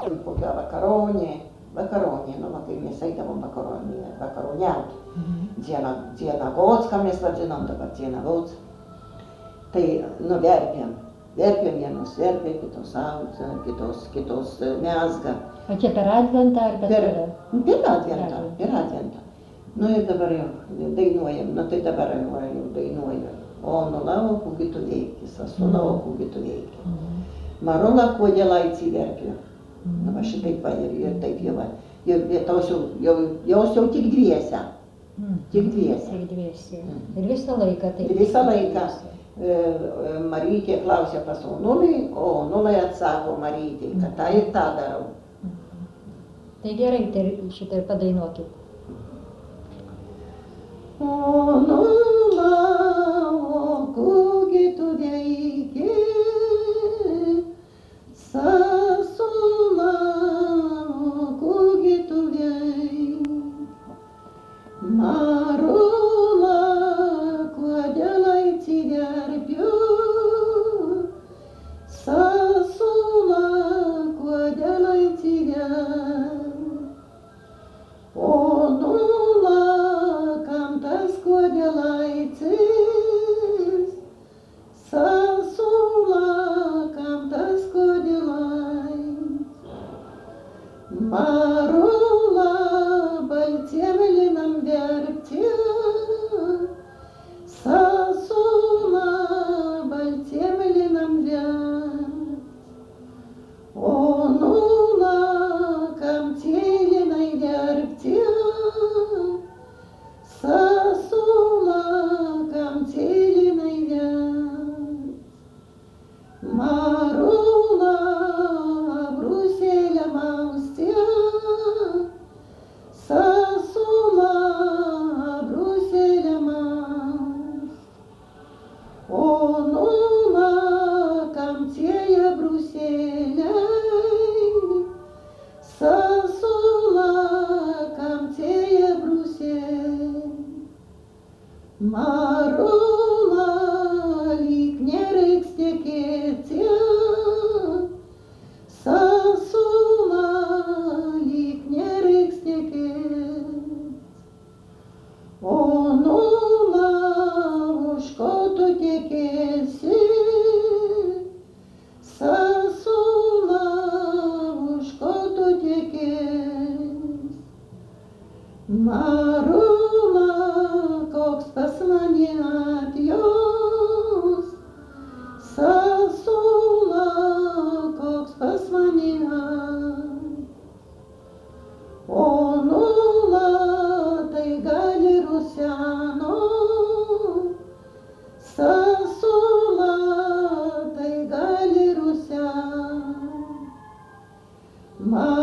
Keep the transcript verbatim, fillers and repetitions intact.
kokia vakaronė, vakaronė, nu, va, kai mes eidavom vakaronė, vakaroniaut. Dziena, Dzienavocką mes vadžinom, dabar Dzienavocą. Tai, nu, verpėm, verpėm vienos verpė, kitos auga, kitos, kitos mezga. O čia per Adventą ar per... Per, per Adventą, per Adventą. Nu ir dabar jau dainuojam, nu tai dabar jau, jau dainuoju. O nula, kugi tu veiki, sasula, o kugi tu veiki. Marula, kodėl atsiverkiu. Nu va šitaip va ir, ir taip jau va. Ir tos jau, jau, jos jau tik dviese. Tik dviese. Tik dviese. Ir visą laiką taip. Ir visą laiką. Marytė klausia pas Onulį, o Onulai atsako Marytei, kad tą ir tą darau. Tai gerai, tai šitą ir padainuokit. Onula, o kugi tu veiki, sasula, o kugi tu veiki, Marula, kodėl atsiverpiu, sasula, kodėl atsiverpiu, Onula, kam tas kodėl aicis, sasula, kam tas kodėl aicis, Marula, baltiem linam verpti, sasula, baltiem linam verpti, Onula, kam tie linai verpti, sasula, kam tie linai verpti, Marula, brūselę mausti, sasula, brūselę mausti, Onula, kam tie brūseliai, sasula, kam tie brūseliai, Marula, lyg nereiks tekėti, sasula, lyg nereiks tekėti, Onula, už ko tu tekėsi, sasula, už ko tu tekėsi, Marula, koks pas mane atjos, sasula, koks pas mane atjos, Onula, tai gali ruseno, sasula, tai gali ruseno,